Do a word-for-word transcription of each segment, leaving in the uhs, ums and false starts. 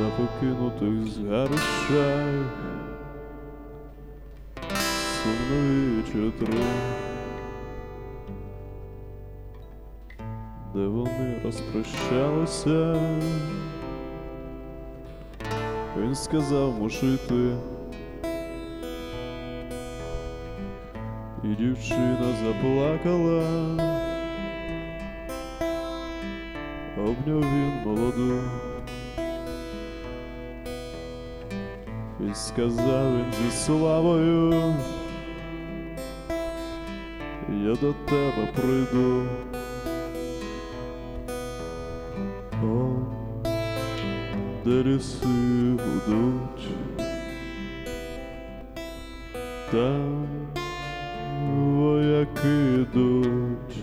на покинутих згарищах сумної чотири, де вони розпрощалися. Він сказав, мушу йти, і дівчина заплакала. Обняв він молоду і сказав він зі славою: я до тебе прийду. О, де ліси гудуть, там вояки йдуть.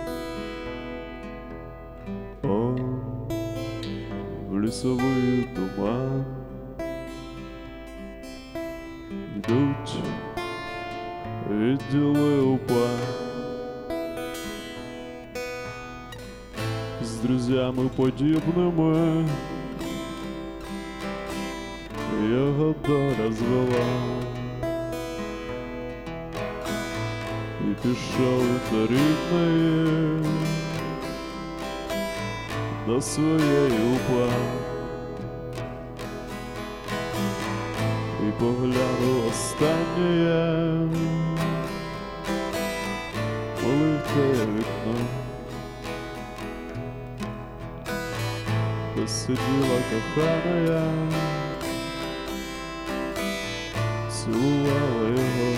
О, в лісовий туман йдуть відділи упа. З друзями подібними його доля звела, і пішов до рідної, до своєї упа, і поглянув останнє, коли в те вікно, де сиділа кохана, цілувала його.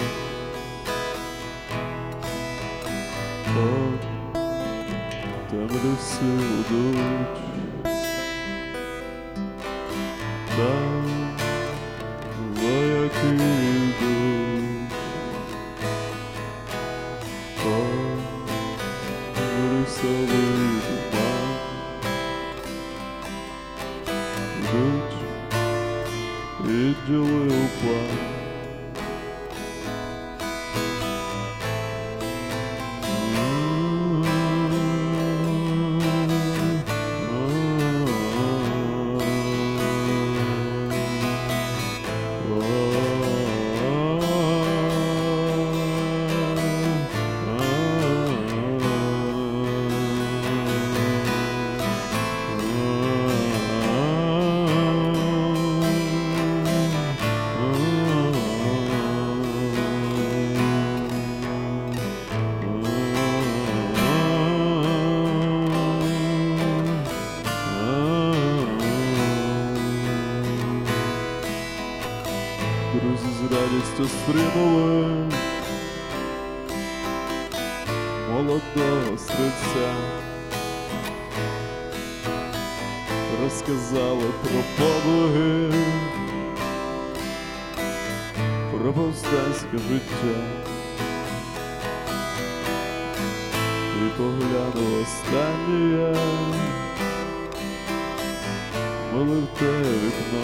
О, там ліси гудуть, там вояки йдуть. О, в лісовий туман йдуть відділи упа. Друзі з радістю стримали молодого стрільця, розказали про подвиги, про повстанське життя, і поглянув останнє, коли в те вікно,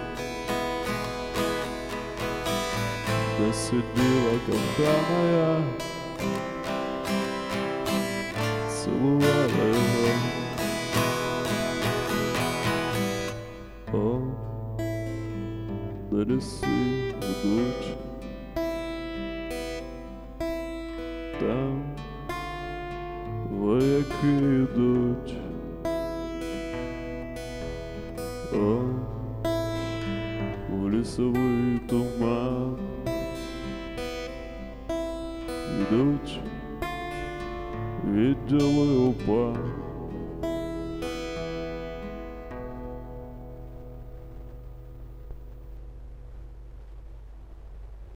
де сиділа кохана, цілувала його. О, де ліси гудуть, там вояки йдуть. О, у лісовий туман йдуть відділи упа.